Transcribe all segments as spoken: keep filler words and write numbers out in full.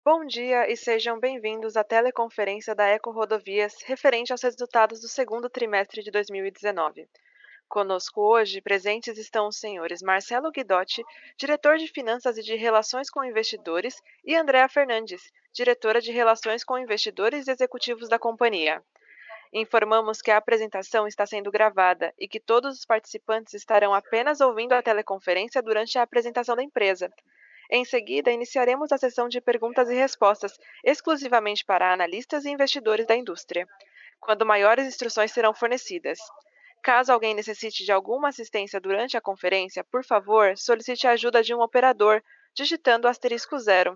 Bom dia e sejam bem-vindos à teleconferência da EcoRodovias referente aos resultados do segundo trimestre de dois mil e dezenove. Conosco hoje, presentes estão os senhores Marcelo Guidotti, diretor de Finanças e de Relações com Investidores, e Andréa Fernandes, diretora de Relações com Investidores e Executivos da companhia. Informamos que a apresentação está sendo gravada e que todos os participantes estarão apenas ouvindo a teleconferência durante a apresentação da empresa. Em seguida, iniciaremos a sessão de perguntas e respostas, exclusivamente para analistas e investidores da indústria, quando maiores instruções serão fornecidas. Caso alguém necessite de alguma assistência durante a conferência, por favor, solicite a ajuda de um operador, digitando asterisco zero.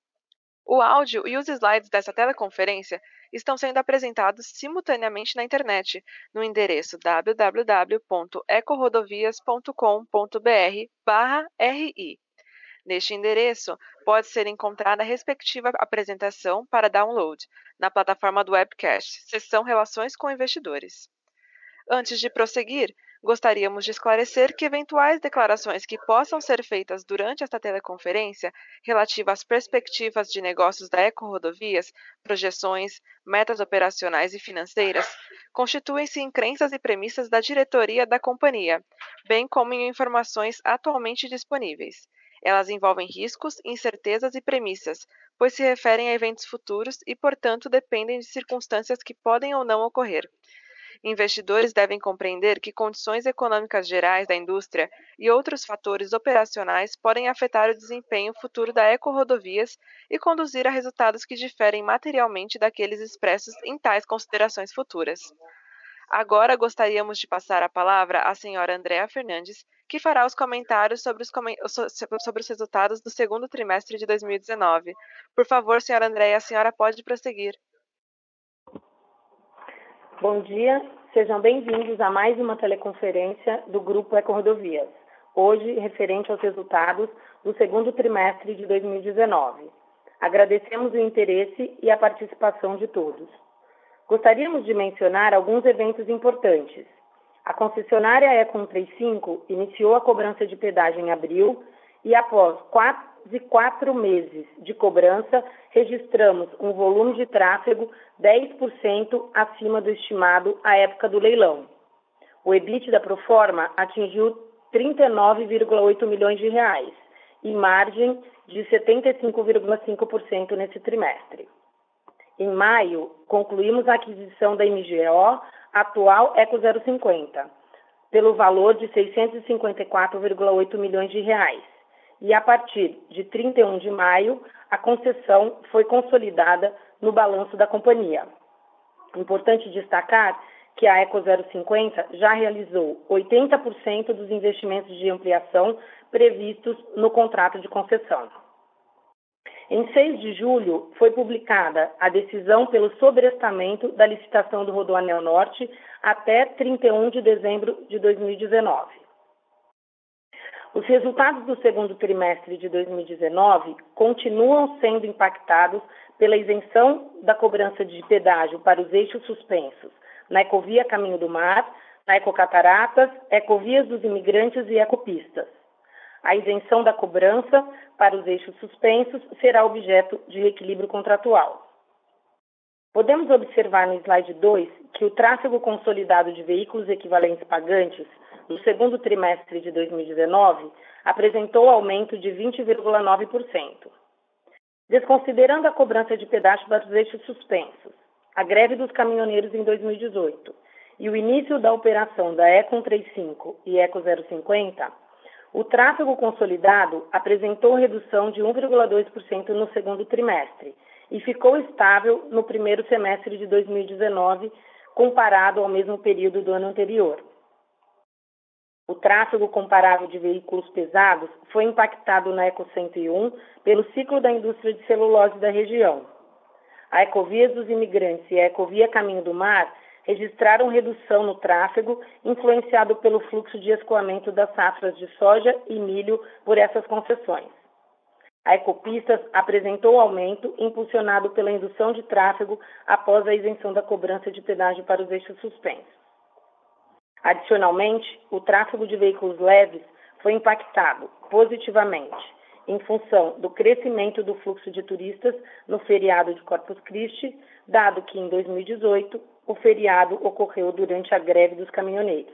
O áudio e os slides dessa teleconferência estão sendo apresentados simultaneamente na internet, no endereço w w w ponto ecorodovias ponto com ponto b r barra r i. Neste endereço, pode ser encontrada a respectiva apresentação para download, na plataforma do webcast, seção Relações com Investidores. Antes de prosseguir, gostaríamos de esclarecer que eventuais declarações que possam ser feitas durante esta teleconferência, relativas às perspectivas de negócios da EcoRodovias, projeções, metas operacionais e financeiras, constituem-se em crenças e premissas da diretoria da companhia, bem como em informações atualmente disponíveis. Elas envolvem riscos, incertezas e premissas, pois se referem a eventos futuros e, portanto, dependem de circunstâncias que podem ou não ocorrer. Investidores devem compreender que condições econômicas gerais da indústria e outros fatores operacionais podem afetar o desempenho futuro da EcoRodovias e conduzir a resultados que diferem materialmente daqueles expressos em tais considerações futuras. Agora gostaríamos de passar a palavra à senhora Andréa Fernandes, que fará os comentários sobre os, come... sobre os resultados do segundo trimestre de dois mil e dezenove. Por favor, senhora Andréa, a senhora pode prosseguir. Bom dia, sejam bem-vindos a mais uma teleconferência do Grupo EcoRodovias, hoje referente aos resultados do segundo trimestre de dois mil e dezenove. Agradecemos o interesse e a participação de todos. Gostaríamos de mencionar alguns eventos importantes. A concessionária E C O cento e trinta e cinco iniciou a cobrança de pedágio em abril e, após quase quatro meses de cobrança, registramos um volume de tráfego dez por cento acima do estimado à época do leilão. O EBITDA pro forma atingiu trinta e nove vírgula oito milhões de reais e margem de setenta e cinco vírgula cinco por cento nesse trimestre. Em maio, concluímos a aquisição da M G O, atual Eco zero cinquenta, pelo valor de seiscentos e cinquenta e quatro vírgula oito milhões de reais. E a partir de trinta e um de maio, a concessão foi consolidada no balanço da companhia. Importante destacar que a Eco zero cinquenta já realizou oitenta por cento dos investimentos de ampliação previstos no contrato de concessão. Em seis de julho, foi publicada a decisão pelo sobrestamento da licitação do Rodoanel Norte até trinta e um de dezembro de dois mil e dezenove. Os resultados do segundo trimestre de dois mil e dezenove continuam sendo impactados pela isenção da cobrança de pedágio para os eixos suspensos na Ecovia Caminho do Mar, na Ecocataratas, Ecovias dos Imigrantes e Ecopistas. A isenção da cobrança para os eixos suspensos será objeto de reequilíbrio contratual. Podemos observar no slide dois que o tráfego consolidado de veículos equivalentes pagantes no segundo trimestre de dois mil e dezenove apresentou aumento de vinte vírgula nove por cento. Desconsiderando a cobrança de pedágio para os eixos suspensos, a greve dos caminhoneiros em dois mil e dezoito e o início da operação da E C O cento e trinta e cinco e Eco zero cinquenta, o tráfego consolidado apresentou redução de um vírgula dois por cento no segundo trimestre e ficou estável no primeiro semestre de dois mil e dezenove, comparado ao mesmo período do ano anterior. O tráfego comparável de veículos pesados foi impactado na Eco cento e um pelo ciclo da indústria de celulose da região. A Ecovias dos Imigrantes e a Ecovia Caminho do Mar registraram redução no tráfego, influenciado pelo fluxo de escoamento das safras de soja e milho por essas concessões. A Ecopistas apresentou aumento, impulsionado pela indução de tráfego após a isenção da cobrança de pedágio para os eixos suspensos. Adicionalmente, o tráfego de veículos leves foi impactado positivamente em função do crescimento do fluxo de turistas no feriado de Corpus Christi, dado que em dois mil e dezoito o feriado ocorreu durante a greve dos caminhoneiros.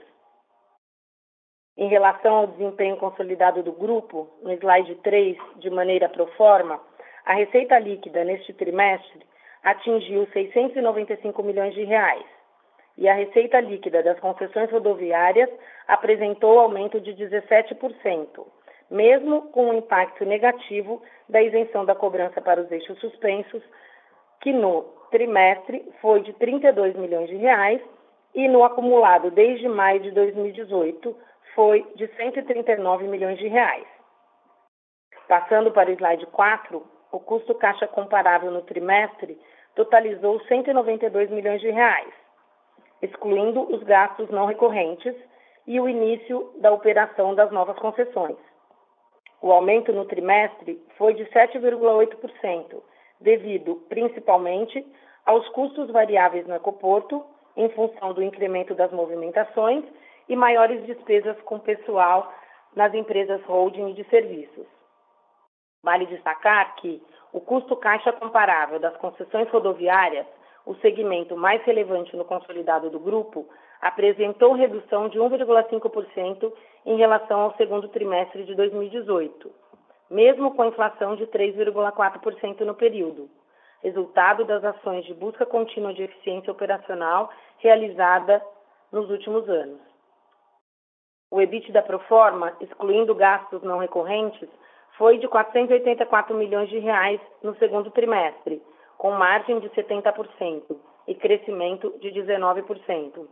Em relação ao desempenho consolidado do grupo, no slide três, de maneira pro forma, a receita líquida neste trimestre atingiu seiscentos e noventa e cinco milhões de reais e a receita líquida das concessões rodoviárias apresentou aumento de dezessete por cento, mesmo com o impacto negativo da isenção da cobrança para os eixos suspensos, que no trimestre foi de trinta e dois milhões de reais e no acumulado desde maio de dois mil e dezoito foi de cento e trinta e nove milhões de reais. Passando para o slide quatro, o custo caixa comparável no trimestre totalizou cento e noventa e dois milhões de reais, excluindo os gastos não recorrentes e o início da operação das novas concessões. O aumento no trimestre foi de sete vírgula oito por cento, devido principalmente aos custos variáveis no ecoporto, em função do incremento das movimentações e maiores despesas com pessoal nas empresas holding e de serviços. Vale destacar que o custo caixa comparável das concessões rodoviárias, o segmento mais relevante no consolidado do grupo, apresentou redução de um vírgula cinco por cento em relação ao segundo trimestre de dois mil e dezoito, mesmo com inflação de três vírgula quatro por cento no período, resultado das ações de busca contínua de eficiência operacional realizada nos últimos anos. O EBITDA pro forma, excluindo gastos não recorrentes, foi de quatrocentos e oitenta e quatro milhões de reais no segundo trimestre, com margem de setenta por cento e crescimento de dezenove por cento.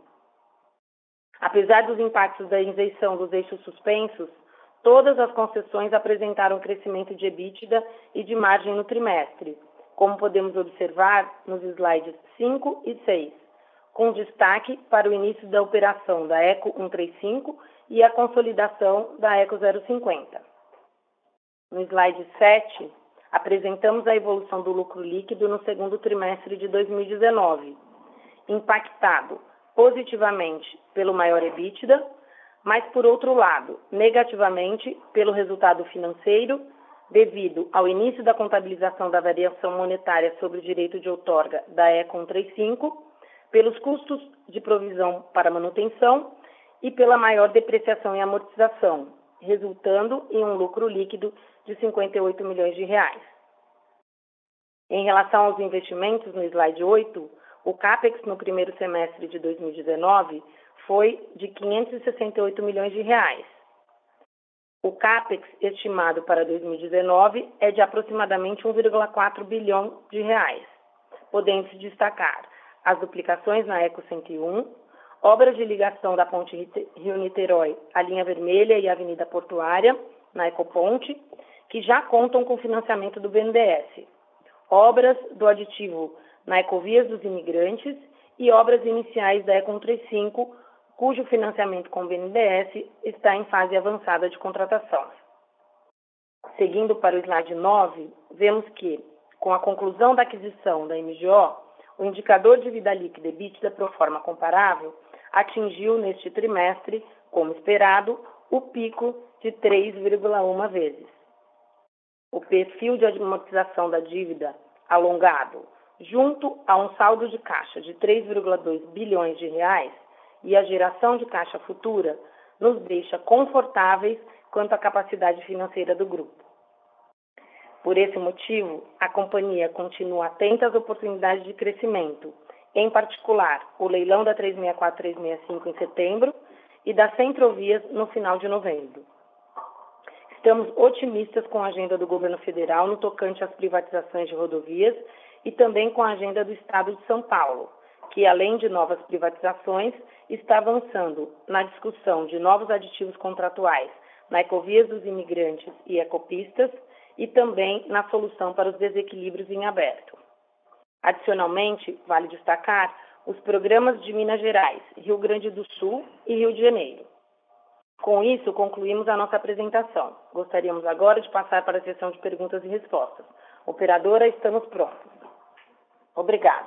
Apesar dos impactos da isenção dos eixos suspensos, todas as concessões apresentaram crescimento de EBITDA e de margem no trimestre, como podemos observar nos slides cinco e seis, com destaque para o início da operação da Eco cento e trinta e cinco e a consolidação da Eco zero cinquenta. No slide sete, apresentamos a evolução do lucro líquido no segundo trimestre de dois mil e dezenove, impactado positivamente pelo maior EBITDA, mas, por outro lado, negativamente pelo resultado financeiro, devido ao início da contabilização da variação monetária sobre o direito de outorga da Eco cento e trinta e cinco, pelos custos de provisão para manutenção e pela maior depreciação e amortização, resultando em um lucro líquido de cinquenta e oito milhões de reais. Em relação aos investimentos, no slide oito, o CAPEX no primeiro semestre de dois mil e dezenove foi de quinhentos e sessenta e oito milhões de reais. O CAPEX estimado para dois mil e dezenove é de aproximadamente um vírgula quatro bilhão de reais, podendo-se destacar as duplicações na Eco cento e um, obras de ligação da ponte Rio-Niterói à linha vermelha e à Avenida Portuária, na Ecoponte, que já contam com financiamento do B N D E S, obras do aditivo na Ecovias dos Imigrantes e obras iniciais da Eco cento e trinta e cinco, cujo financiamento com o B N D E S está em fase avançada de contratação. Seguindo para o slide nove, vemos que, com a conclusão da aquisição da M G O, o indicador de dívida líquida EBITDA pro forma comparável atingiu neste trimestre, como esperado, o pico de três vírgula um vezes. O perfil de amortização da dívida alongado, junto a um saldo de caixa de três vírgula dois bilhões de reais e a geração de caixa futura, nos deixa confortáveis quanto à capacidade financeira do grupo. Por esse motivo, a companhia continua atenta às oportunidades de crescimento, em particular o leilão da trezentos e sessenta e quatro e trezentos e sessenta e cinco em setembro e da Centrovias no final de novembro. Estamos otimistas com a agenda do governo federal no tocante às privatizações de rodovias e também com a agenda do Estado de São Paulo, que, além de novas privatizações, está avançando na discussão de novos aditivos contratuais na Ecovias dos Imigrantes e Ecopistas e também na solução para os desequilíbrios em aberto. Adicionalmente, vale destacar os programas de Minas Gerais, Rio Grande do Sul e Rio de Janeiro. Com isso, concluímos a nossa apresentação. Gostaríamos agora de passar para a sessão de perguntas e respostas. Operadora, estamos prontos. Obrigada.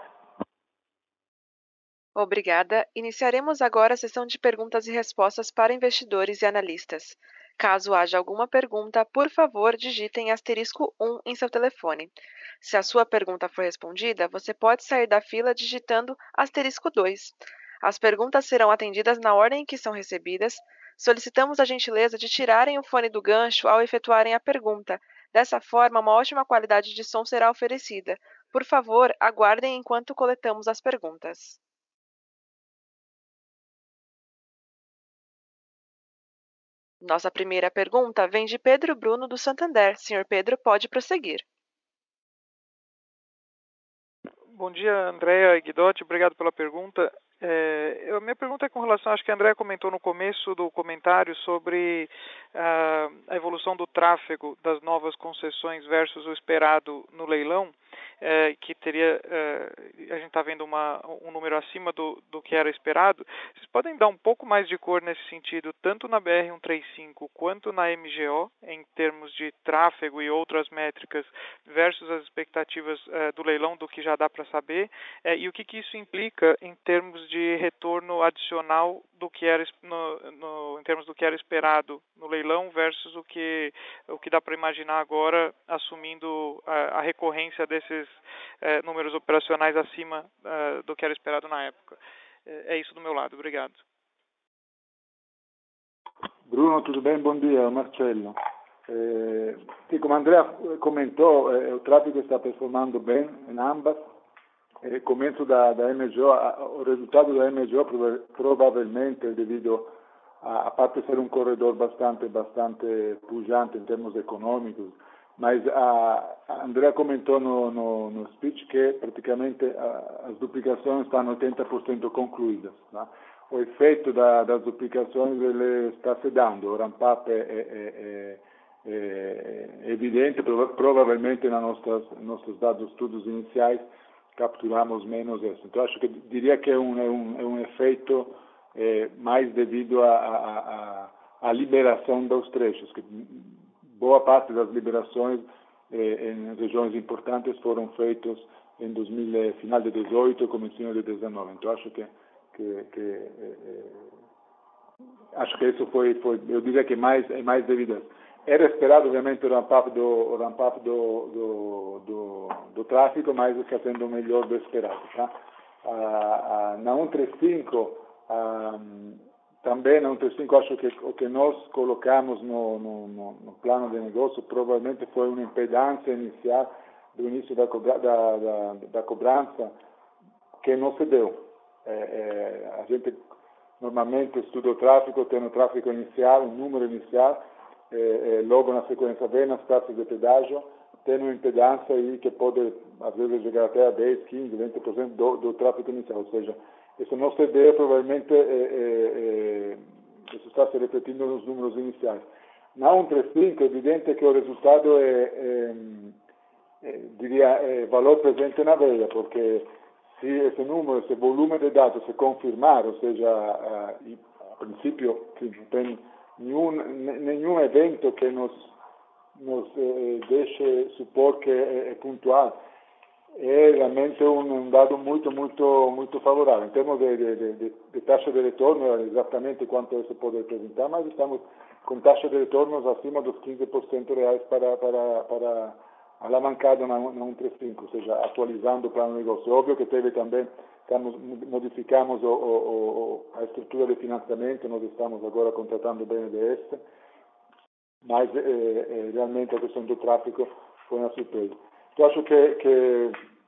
Obrigada. Iniciaremos agora a sessão de perguntas e respostas para investidores e analistas. Caso haja alguma pergunta, por favor, digitem asterisco um em seu telefone. Se a sua pergunta for respondida, você pode sair da fila digitando asterisco dois. As perguntas serão atendidas na ordem em que são recebidas. Solicitamos a gentileza de tirarem o fone do gancho ao efetuarem a pergunta. Dessa forma, uma ótima qualidade de som será oferecida. Por favor, aguardem enquanto coletamos as perguntas. Nossa primeira pergunta vem de Pedro Bruno, do Santander. Senhor Pedro, pode prosseguir. Bom dia, Andréa e Guidotti, obrigado pela pergunta. É, eu, minha pergunta é com relação, acho que a Andréa comentou no começo do comentário sobre uh, a evolução do tráfego das novas concessões versus o esperado no leilão, é, que teria, é, a gente está vendo uma, um número acima do, do que era esperado. Vocês podem dar um pouco mais de cor nesse sentido, tanto na B R cento e trinta e cinco quanto na M G O, em termos de tráfego e outras métricas, versus as expectativas é, do leilão, do que já dá para saber, é, e o que, que isso implica em termos de retorno adicional do que era no, no, em termos do que era esperado no leilão versus o que, o que dá para imaginar agora, assumindo a, a recorrência desses é, números operacionais acima é, do que era esperado na época. É, é isso do meu lado. Obrigado. Bruno, tudo bem? Bom dia, Marcello. Eh, sì, come Andrea comentou, eh, o tráfego está performando bem em ambas. Eh, começo da, da M G O, a, o resultado da M G O prova, provavelmente devido a, a parte ser um corredor bastante, bastante pujante em termos econômicos, mas a, a Andrea comentou no, no, no speech que praticamente a, as duplicações estão oitenta por cento concluídas. Né? O efeito da, das duplicações ele está se dando, o ramp-up é, é, é, é evidente, provavelmente nos nossos, nossos dados estudos iniciais capturamos menos isso. Então, acho que diria que é um, é um, é um efeito é, mais devido à a, a, a liberação dos trechos, que boa parte das liberações é, em regiões importantes foram feitas em dois mil, final de dezoito e comecinho de dezenove. Então, acho que, que, que é, é, acho que isso foi, foi, eu diria que mais, é mais devido a isso. Era esperado, obviamente, o ramp-up do, ramp do, do, do, do tráfego, mas está sendo melhor do esperado. Tá? Ah, ah, na cento e trinta e cinco, ah, também na cento e trinta e cinco, acho que o que nós colocamos no, no, no plano de negócio provavelmente foi uma impedância inicial do início da, cobra, da, da, da cobrança que não se deu. É, é, a gente normalmente estuda o tráfego, tem o tráfego inicial, um número inicial, Eh, eh, logo na sequência vem as taxas de pedágio, tem uma impedância aí que pode, às vezes, chegar até a dez, quinze, vinte por cento do, do tráfego inicial. Ou seja, isso não se dê, provavelmente, eh, eh, isso está se repetindo nos números iniciais. Na cento e trinta e cinco, é evidente que o resultado é, é, é diria, é valor presente na veia, porque se esse número, esse volume de dados se confirmar, ou seja, a, a princípio, que não tem nenhum, nenhum evento que nos, nos eh, deixe supor que é, é pontual, é realmente um, um dado muito, muito, muito favorável. Em termos de, de, de, de taxa de retorno, é exatamente quanto isso pode representar, mas estamos com taxa de retornos acima dos quinze por cento reais para, para, para alavancado na, na cento e trinta e cinco, ou seja, atualizando o plano de negócio. Óbvio que teve também, estamos, modificamos o, o, o, a estrutura de financiamento, nós estamos agora contratando o B N D E S, mas eh, eh, realmente a questão do tráfego foi uma surpresa. Eu acho que, que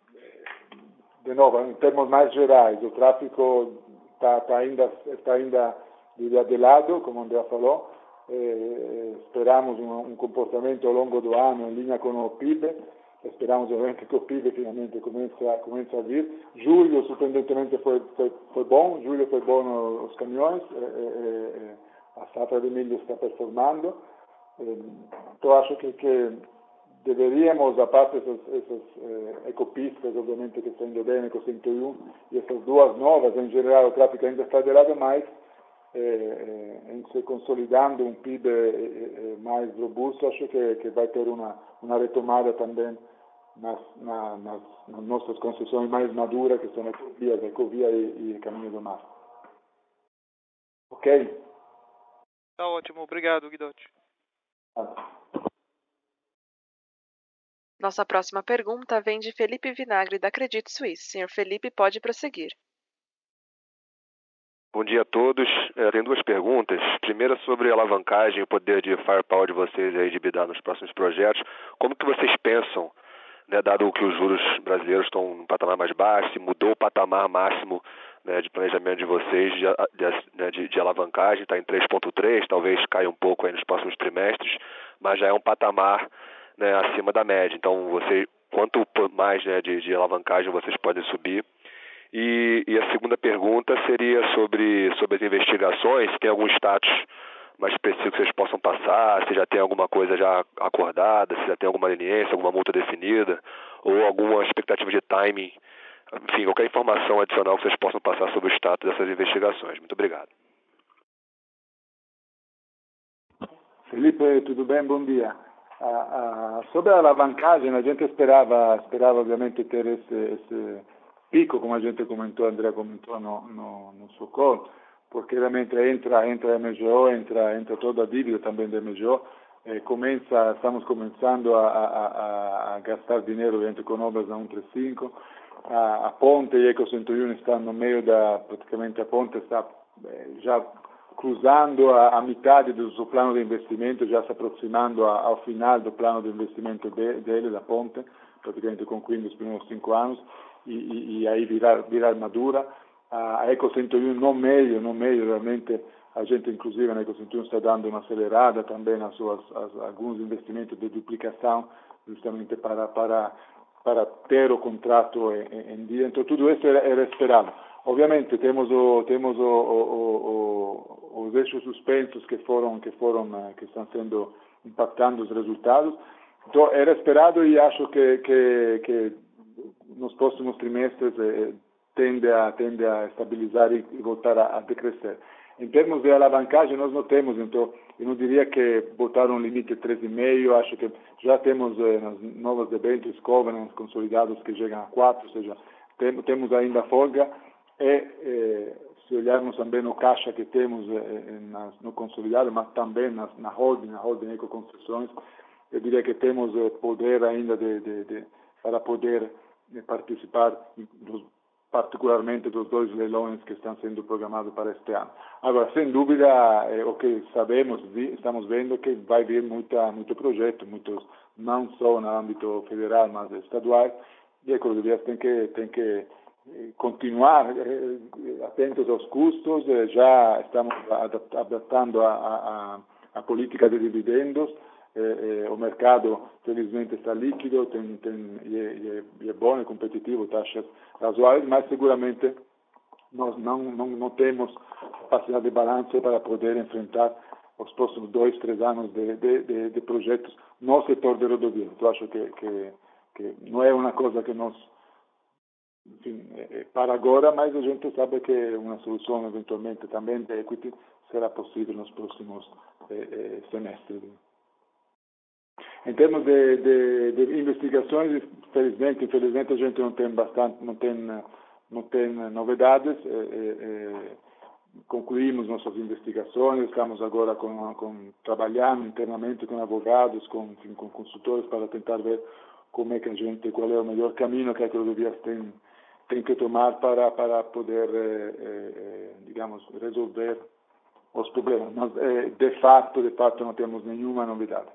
de novo, em termos mais gerais, o tráfego está tá ainda, está ainda de lado, como o Andrea falou. Eh, esperamos um, um comportamento ao longo do ano em linha com o P I B. Esperamos, obviamente, que o P I B finalmente comece a, comece a vir. Julho, surpreendentemente, foi, foi, foi bom. Julho foi bom nos caminhões. Eh, eh, a safra de milho está performando. Eh, então, acho que, que deveríamos, a parte dessas, essas eh, ecopistas, obviamente, que estão indo bem, Eco cento e um, e essas duas novas, em geral, o tráfego ainda está de lado, mas eh, em se consolidando um P I B eh, mais robusto, acho que, que vai ter uma, uma retomada também nas, na, nas, nas nossas concessões mais maduras, que são Ecovias, Ecovia e, e Caminho do Mar. Ok? Tá ótimo, obrigado, Guidotti. Nossa próxima pergunta vem de Felipe Vinagre, da Credit Suisse. Senhor Felipe, pode prosseguir. Bom dia a todos. É, tenho duas perguntas. Primeira sobre a alavancagem e o poder de firepower de vocês aí de bidar nos próximos projetos. Como que vocês pensam, né, dado que os juros brasileiros estão num patamar mais baixo, se mudou o patamar máximo, né, de planejamento de vocês de, de, de, de alavancagem, está em três vírgula três, talvez caia um pouco aí nos próximos trimestres, mas já é um patamar, né, acima da média. Então, você, quanto mais, né, de, de alavancagem vocês podem subir? E, e a segunda pergunta seria sobre, sobre as investigações, se tem algum status mais específico que vocês possam passar, se já tem alguma coisa já acordada, se já tem alguma leniência, alguma multa definida, ou alguma expectativa de timing, enfim, qualquer informação adicional que vocês possam passar sobre o status dessas investigações. Muito obrigado. Felipe, tudo bem? Bom dia. Ah, ah, sobre a alavancagem, a gente esperava, esperava obviamente ter esse, esse pico, como a gente comentou, Andrea comentou no, no, no suo call, porque realmente entra, entra a M G O, entra, entra toda a dívida também da M G O, eh, começa, estamos começando a, a, a, a gastar dinheiro dentro com obras da cento e trinta e cinco, a, a ponte e Eco cento e um estão no meio da, praticamente a ponte está eh, já cruzando a, a metade do seu plano de investimento, já se aproximando a, ao final do plano de investimento de, dele, da ponte, praticamente concluindo os primeiros cinco anos, e, e, e aí virar, virar madura. A Eco cento e um no meio, no meio realmente, a gente inclusive na Eco cento e um está dando uma acelerada também nas suas, as, alguns investimentos de duplicação, justamente para, para, para ter o contrato em, em dia. Então tudo isso era, era esperado. Obviamente temos o, temos o, o, o, o, os eixos suspensos que foram, que foram, que estão sendo impactando os resultados. Então era esperado e acho que, que, que nos próximos trimestres eh, tende a, tende a estabilizar e, e voltar a, a decrescer. Em termos de alavancagem, nós não temos, então, eu não diria que botar um limite de três vírgula cinco, acho que já temos eh, nas novas debêntures, covenants consolidados que chegam a quatro, ou seja, tem, temos ainda folga, e eh, se olharmos também no caixa que temos eh, nas, no consolidado, mas também nas, na holding, na holding Ecoconcessões, eu diria que temos eh, poder ainda de, de, de, para poder eh, participar dos, particularmente dos dois leilões que estão sendo programados para este ano. Agora, sem dúvida, eh, o que sabemos, vi, estamos vendo que vai vir muita, muito projeto, muitos, não só no âmbito federal, mas estadual, e a Ecovias tem que, tem que eh, continuar eh, atentos aos custos, eh, já estamos adaptando a, a, a política de dividendos. Eh, eh, o mercado felizmente está líquido, tem, tem, e, é, e, é, e é bom, é competitivo, taxas razoáveis, mas seguramente nós não, não, não temos capacidade de balanço para poder enfrentar os próximos dois, três anos de, de, de, de projetos no setor de rodovias. Eu acho que, que, que não é uma coisa que nós, enfim, é, é para agora, mas a gente sabe que uma solução eventualmente também de equity será possível nos próximos eh, eh, semestres. Em termos de, de, de investigações, felizmente, infelizmente a gente não tem bastante, não tem, não tem novidades. É, é, concluímos nossas investigações, estamos agora com, com, trabalhando internamente com advogados, com, enfim, com consultores para tentar ver como é que a gente, qual é o melhor caminho que a Ecovias tem, tem que tomar para, para poder, é, é, digamos, resolver os problemas. Mas, é, de fato, de fato, não temos nenhuma novidade.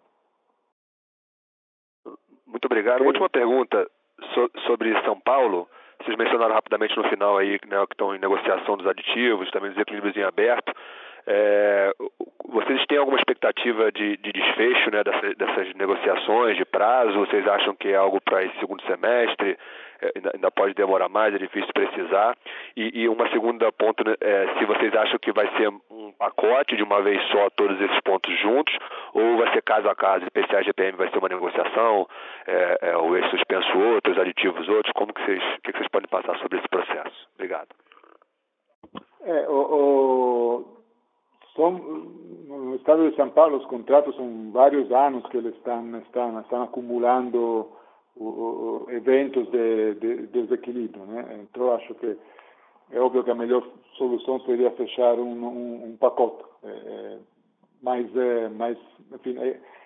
Muito obrigado. Okay. Última pergunta so, sobre São Paulo. Vocês mencionaram rapidamente no final aí, né, que estão em negociação dos aditivos, também os equilíbrios em aberto. É, vocês têm alguma expectativa de, de desfecho, né, dessas, dessas negociações, de prazo? Vocês acham que é algo para esse segundo semestre? É, ainda, ainda pode demorar mais, é difícil precisar. E, e uma segunda ponto, né, é, se vocês acham que vai ser um pacote de uma vez só todos esses pontos juntos, ou vai ser caso a caso, I P C A e G P M vai ser uma negociação, é, é, o eixo suspenso outros, aditivos outros, como que vocês, que vocês podem passar sobre esse processo? Obrigado. É, o, o... São, no estado de São Paulo, os contratos são vários anos que eles estão, estão, estão acumulando o, o, eventos de, de, de desequilíbrio, né? Então, acho que é óbvio que a melhor solução seria fechar um, um, um pacote. É, mas, é, mas, enfim, é,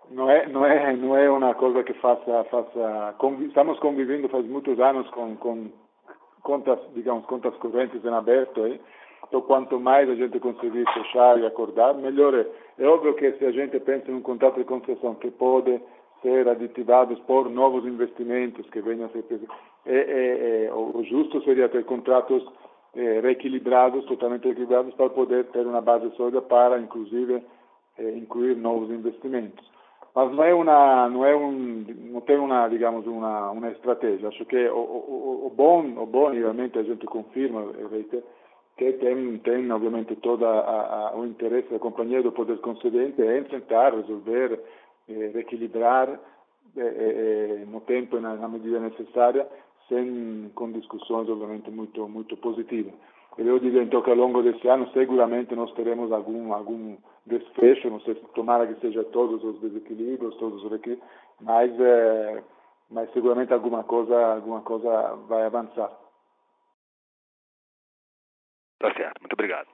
não é não é não é uma coisa que faça faça convi, estamos convivendo faz muitos anos com com contas, digamos, contas correntes em aberto, hein? Então, quanto mais a gente conseguir fechar e acordar, melhor é. É óbvio que se a gente pensa em um contrato de concessão que pode ser aditivado por novos investimentos que venham a ser... É, é, é, o justo seria ter contratos é, reequilibrados, totalmente equilibrados, para poder ter uma base sólida para, inclusive, é, incluir novos investimentos. Mas não é uma, não é um, não tem uma, digamos, uma, uma estratégia. Acho que o, o, o bom, o bom, realmente a gente confirma, que tem, tem obviamente todo a, a, o interesse da companhia do poder concedente em tentar resolver, eh, reequilibrar eh, eh, no tempo e na, na medida necessária, sem, com discussões obviamente muito, muito positivas. Eu diria então que ao longo desse ano seguramente nós teremos algum, algum desfecho, não sei se tomara que seja todos os desequilíbrios, todos os requisitos, mas, eh, mas seguramente alguma coisa, alguma coisa vai avançar. Tá certo, muito obrigado.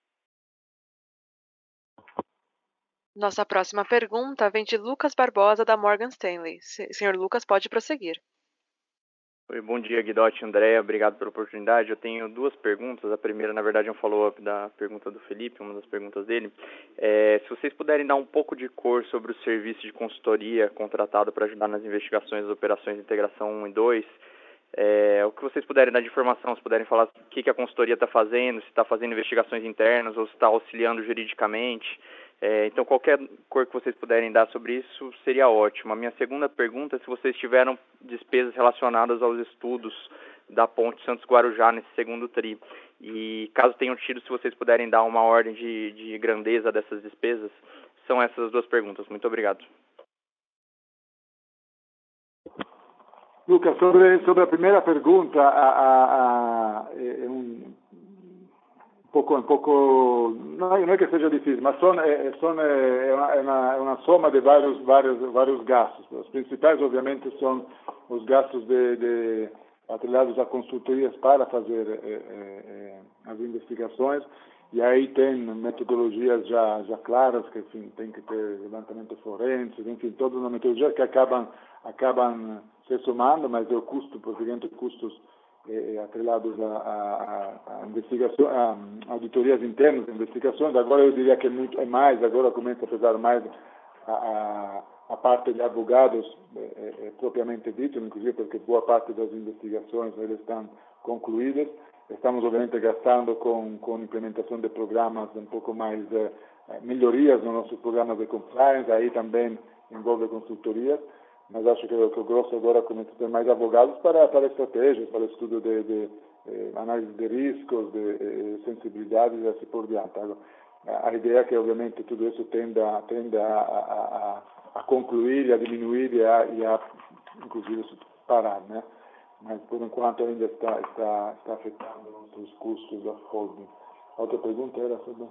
Nossa próxima pergunta vem de Lucas Barbosa, da Morgan Stanley. Senhor Lucas, pode prosseguir. Oi, bom dia, Guidotti e Andréa, obrigado pela oportunidade. Eu tenho duas perguntas. A primeira, na verdade, é um follow-up da pergunta do Felipe, uma das perguntas dele. É, se vocês puderem dar um pouco de cor sobre o serviço de consultoria contratado para ajudar nas investigações das operações de integração um e dois, é, o que vocês puderem dar de informação, se puderem falar o que, que a consultoria está fazendo, se está fazendo investigações internas ou se está auxiliando juridicamente. É, então, qualquer cor que vocês puderem dar sobre isso seria ótimo. A minha segunda pergunta é se vocês tiveram despesas relacionadas aos estudos da Ponte Santos-Guarujá nesse segundo tri. E, caso tenham tido, se vocês puderem dar uma ordem de, de grandeza dessas despesas. São essas as duas perguntas. Muito obrigado. Lucas, sobre, sobre a primeira pergunta, a, a, a, é um pouco, um pouco, não é, não é que seja difícil, mas são, é, são, é, uma, é, uma, é uma soma de vários, vários, vários gastos. Os principais, obviamente, são os gastos de, de atrelados a consultorias para fazer é, é, as investigações, e aí tem metodologias já, já claras, que enfim, tem que ter levantamento forense, enfim, todas as metodologias que acabam, acabam se somando, mas o custo, portanto, custos eh, atrelados a, a, a, investigação, a auditorias internas de investigações. Agora eu diria que é, muito, é mais, agora começa a pesar mais a, a, a parte de advogados eh, eh, propriamente dito, inclusive porque boa parte das investigações eles estão concluídas. Estamos, obviamente, gastando com, com implementação de programas um pouco mais eh, melhorias nos nossos programas de compliance, aí também envolve consultorias, mas acho que, que o grosso agora começa a ter mais advogados para, para estratégias, para estudo de, de eh, análise de riscos, de eh, sensibilidades e assim por diante. Agora, a ideia é que, obviamente, tudo isso tende a, tende a, a, a, a concluir, a diminuir e a, e a inclusive, parar, né? Mas, por enquanto, ainda está, está, está afetando os custos da holding. A outra pergunta era sobre...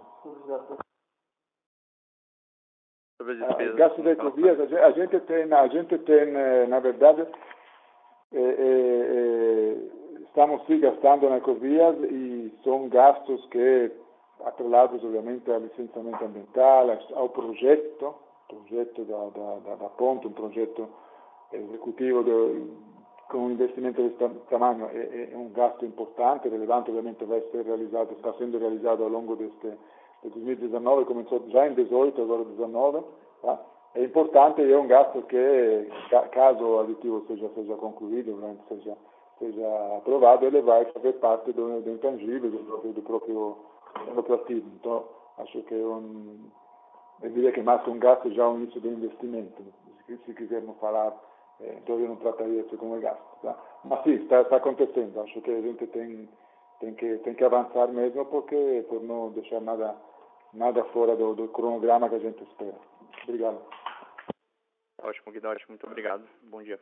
Sobre as despesas. Uh, gastos de ecovias, a gente tem, a gente tem, na verdade, é, é, estamos sim gastando na ecovias e são gastos que, atrelados, obviamente, ao licenciamento ambiental, ao projeto, projeto da, da, da, da ponte, um projeto executivo de, com um investimento desse tamanho é, é um gasto importante, relevante, obviamente vai ser realizado, está sendo realizado ao longo deste de dois mil e dezenove, começou já em dezoito, agora dezenove, tá? É importante e é um gasto que, caso o aditivo seja, seja concluído, seja, seja aprovado, ele vai fazer parte do, do intangível, do próprio, do próprio, do próprio ativo. Então, acho que é um, eu diria que mais que um gasto já é um início de investimento, se, se quisermos falar. Então eu não trataria isso como gasto, tá? Mas sim, está, está acontecendo. Acho que a gente tem, tem, que, tem que avançar mesmo, porque por não deixar nada, nada fora do, do cronograma que a gente espera. Obrigado. Ótimo, Guidotti, muito obrigado. Bom dia.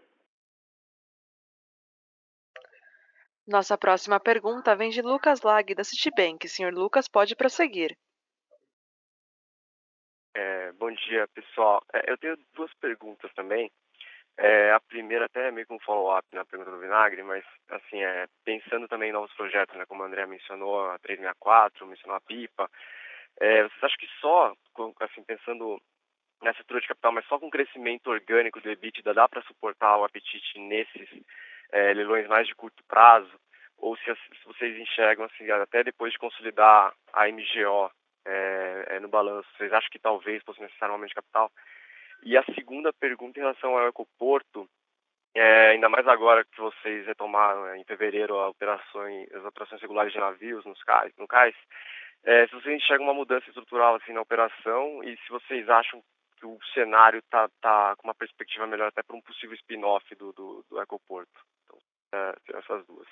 Nossa próxima pergunta vem de Lucas Lag, da Citibank. Senhor Lucas, pode prosseguir. É, bom dia, pessoal. É, eu tenho duas perguntas também. É, a primeira até é meio que um follow-up na pergunta do Vinagre, mas assim, é, pensando também em novos projetos, né, como a Andrea mencionou, a trezentos e sessenta e quatro, mencionou a Pipa, é, vocês acham que só, assim, pensando nessa estrutura de capital, mas só com crescimento orgânico do EBITDA dá para suportar o apetite nesses é, leilões mais de curto prazo? Ou se, se vocês enxergam, assim, até depois de consolidar a M G O é, é, no balanço, vocês acham que talvez fosse necessário um aumento de capital? E a segunda pergunta em relação ao Ecoporto, é, ainda mais agora que vocês retomaram é, em fevereiro a operações, as operações regulares de navios nos cais, no cais, é, se vocês enxergam uma mudança estrutural assim, na operação e se vocês acham que o cenário está tá com uma perspectiva melhor até para um possível spin-off do, do, do Ecoporto. Então, é, essas duas.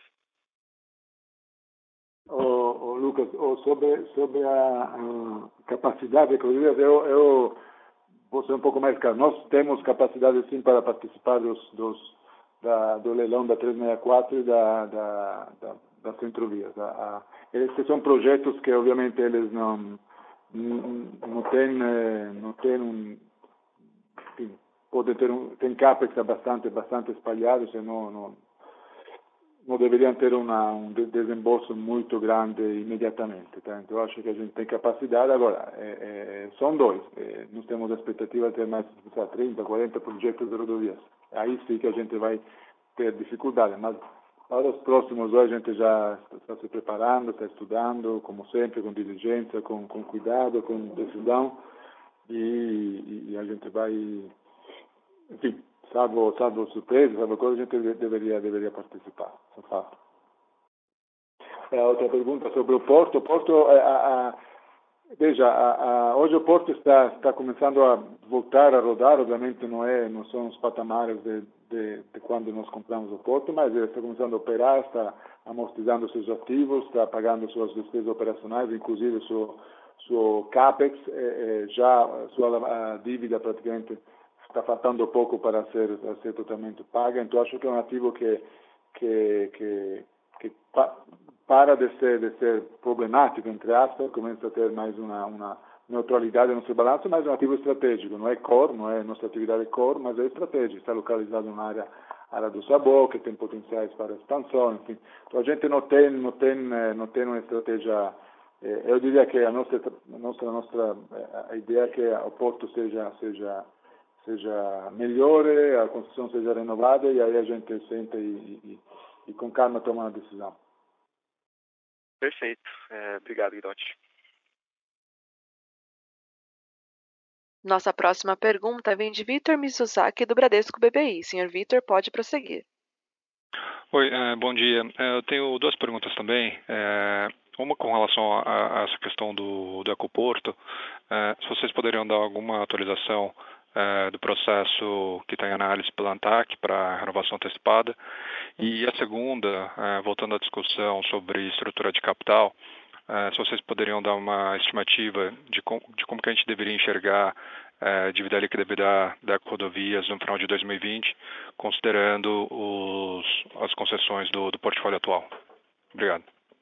O, o Lucas, o sobre, sobre a, a capacidade, eu, eu vou ser um pouco mais claro. Nós temos capacidade sim para participar dos, dos, da, do leilão da trezentos e sessenta e quatro e da, da, da, da Centrovias. A, a, esses são projetos que, obviamente, eles não, não, não têm, não têm um, enfim, podem ter um, tem capex bastante, bastante espalhados e não, não não deveriam ter uma, um desembolso muito grande imediatamente. Tá? Então, eu acho que a gente tem capacidade. Agora, é, é, são dois. É, nós temos a expectativa de ter mais trinta, quarenta projetos de rodovias. Aí sim que a gente vai ter dificuldade. Mas para os próximos dois, a gente já está se preparando, está estudando, como sempre, com diligência, com, com cuidado, com decisão. E, e, e a gente vai, enfim, salvo, salvo surpresa, salvo coisa, a gente deveria, deveria participar. A outra pergunta sobre o Porto. O Porto, a, a, veja, a, a, hoje o Porto está, está começando a voltar a rodar, obviamente não, é, não são os patamares de, de, de quando nós compramos o Porto, mas ele está começando a operar, está amortizando seus ativos, está pagando suas despesas operacionais, inclusive seu, seu CAPEX, eh, já sua a dívida praticamente está faltando pouco para ser, para ser totalmente paga, então acho que é um ativo que, que, que, que pa, para de ser, de ser problemático, entre aspas, começa a ter mais uma, uma neutralidade no seu balanço, mas é um ativo estratégico, não é core, não é nossa atividade core, mas é estratégico, está localizado na área, área do sabor, que tem potenciais para expansão, enfim. Então a gente não tem, não tem, não tem uma estratégia. Eu diria que a nossa, a nossa, a nossa a ideia é que o porto seja, seja seja melhore, a construção seja renovada e aí a gente senta e, e, e com calma toma uma decisão. Perfeito. É, obrigado, Guidotti. Nossa próxima pergunta vem de Vitor Mizusaki, do Bradesco B B I. Senhor Vitor, pode prosseguir. Oi, é, bom dia. É, eu tenho duas perguntas também. É, uma com relação a, a essa questão do, do Ecoporto. É, se vocês poderiam dar alguma atualização É, do processo que está em análise pela ANTAC para renovação antecipada. E a segunda, é, voltando à discussão sobre estrutura de capital, é, se vocês poderiam dar uma estimativa de, com, de como que a gente deveria enxergar é, a dívida líquida EBITDA da Eco-Rodovias no final de dois mil e vinte, considerando os, as concessões do, do portfólio atual. Obrigado.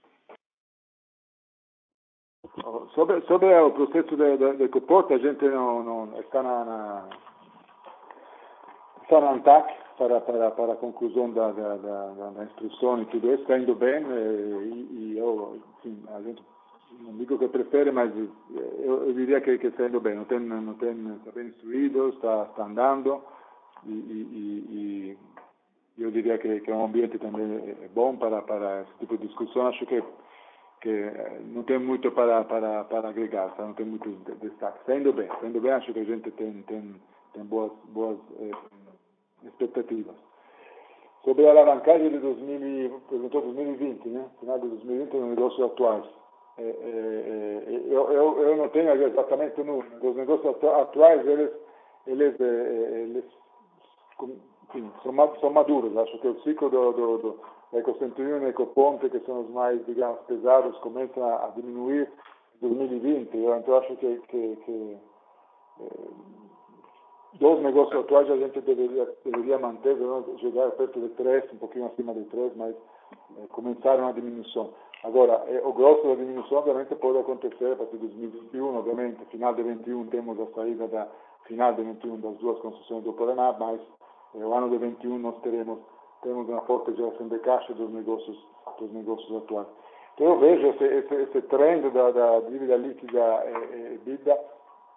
Sobre, sobre o processo de, de, de Ecoporto, a gente não, não está na, na está na ANTAC para, para, para a conclusão da, da, da, da instrução e tudo isso, está indo bem e, e eu, enfim, a gente não digo que prefere, mas eu, eu diria que, que está indo bem, não tem, não tem, está bem instruído, está, está andando e, e, e, e eu diria que, que é um ambiente também bom para, para esse tipo de discussão. Acho que que não tem muito para, para, para agregar, tá? Não tem muito destaque. Está indo bem, está indo bem, acho que a gente tem, tem, tem boas, boas eh, expectativas. Sobre a alavancagem de dois mil, perguntou dois mil e vinte, né? Final de dois mil e vinte, nos negócios atuais. É, é, é, eu, eu, eu não tenho exatamente no, nos negócios atuais, eles, eles, é, eles enfim, são, são maduros. Acho que o ciclo do, do, do Eco cento e um e Eco Ponte, que são os mais, digamos, pesados, começam a diminuir em dois mil e vinte. Eu, então, acho que, que, que eh, dos negócios atuais a gente deveria, deveria manter, chegar perto de três, um pouquinho acima de três, mas eh, começaram a diminuição. Agora, eh, o grosso da diminuição, obviamente, pode acontecer a partir de dois mil e vinte e um, obviamente, final de vinte e um temos a saída da final de vinte e um das duas concessões do Paraná, mas eh, o ano de vinte e um nós teremos temos uma forte geração de caixa dos negócios, dos negócios atuais. Então eu vejo esse, esse, esse trend da, da dívida líquida e EBITDA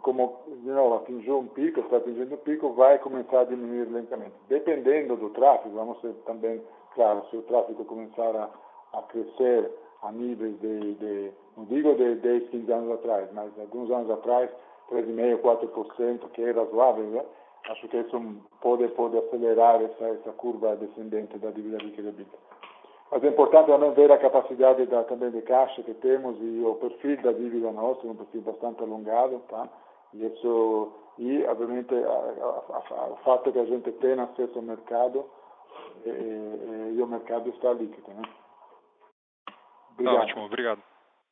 como de novo atingiu um pico, está atingindo um pico, vai começar a diminuir lentamente. Dependendo do tráfego, vamos ter também, claro, se o tráfego começar a, a crescer a níveis de, de, não digo de dez, quinze anos atrás, mas alguns anos atrás, três vírgula cinco, quatro por cento, que é razoável, né? Acho que isso pode, pode acelerar essa, essa curva descendente da dívida líquida EBITDA. Mas é importante também ver a capacidade da, também de caixa que temos e o perfil da dívida nossa, um perfil bastante alongado, tá? E, isso, e obviamente, a, a, a, o fato que a gente tem acesso ao mercado e, e, e o mercado está líquido, né? Obrigado. Não, ótimo, obrigado.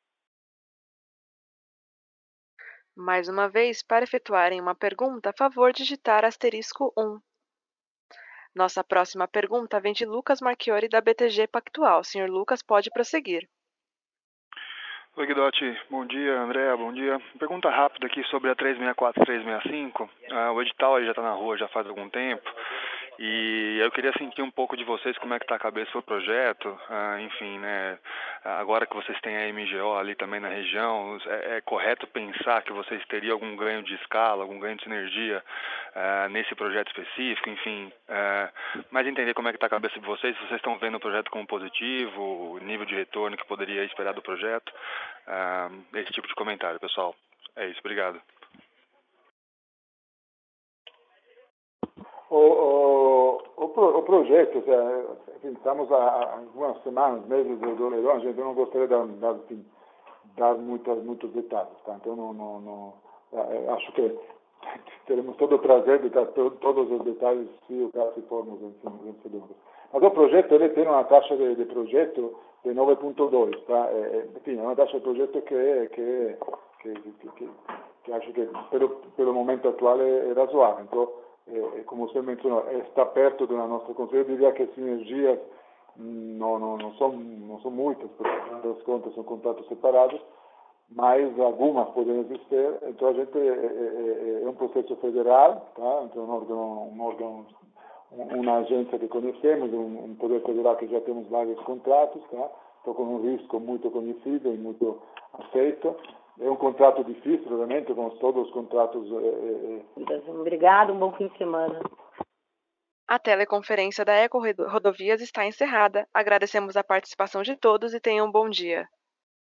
Mais uma vez, para efetuarem uma pergunta, a favor digitar asterisco um. Nossa próxima pergunta vem de Lucas Marchiori, da B T G Pactual. Senhor Lucas, pode prosseguir. Oi, Guidotti. Bom dia, Andréa. Bom dia. Pergunta rápida aqui sobre a três seis quatro, três seis cinco. Ah, o edital já está na rua já faz algum tempo. E eu queria sentir um pouco de vocês como é que está a cabeça do projeto, ah, enfim, né, agora que vocês têm a M G O ali também na região, é, é correto pensar que vocês teriam algum ganho de escala, algum ganho de sinergia ah, nesse projeto específico, enfim, ah, mas entender como é que está a cabeça de vocês, se vocês estão vendo o projeto como positivo, o nível de retorno que poderia esperar do projeto, ah, esse tipo de comentário, pessoal. É isso, obrigado. O, o, o, pro, o projeto, enfim, estamos há algumas semanas, meses do, do leilão, a gente não gostaria de dar, dar, enfim, dar muitas, muitos detalhes, tá? Então, não, não, não, acho que teremos todo o prazer de dar to, todos os detalhes se o caso se formos vencedores. Mas o projeto, ele tem uma taxa de, de projeto de nove vírgula dois, tá? É, enfim, é uma taxa de projeto que, que, que, que, que, que acho que, pelo, pelo momento atual, é, é razoável. Então, Eh, como você mencionou, está perto da nossa conselho. Eu diria que as sinergias não, não, não, são, não são muitas, porque as contas são contratos separados, mas algumas podem existir. Então, a gente é, é, é um processo federal, tá? Então, um órgão, um órgão, uma agência que conhecemos, um, um poder federal que já temos vários contratos, tá? Então, com um risco muito conhecido e muito aceito. É um contrato difícil, obviamente, como todos os contratos. É, é... Obrigado, um bom fim de semana. A teleconferência da Eco Rodovias está encerrada. Agradecemos a participação de todos e tenham um bom dia.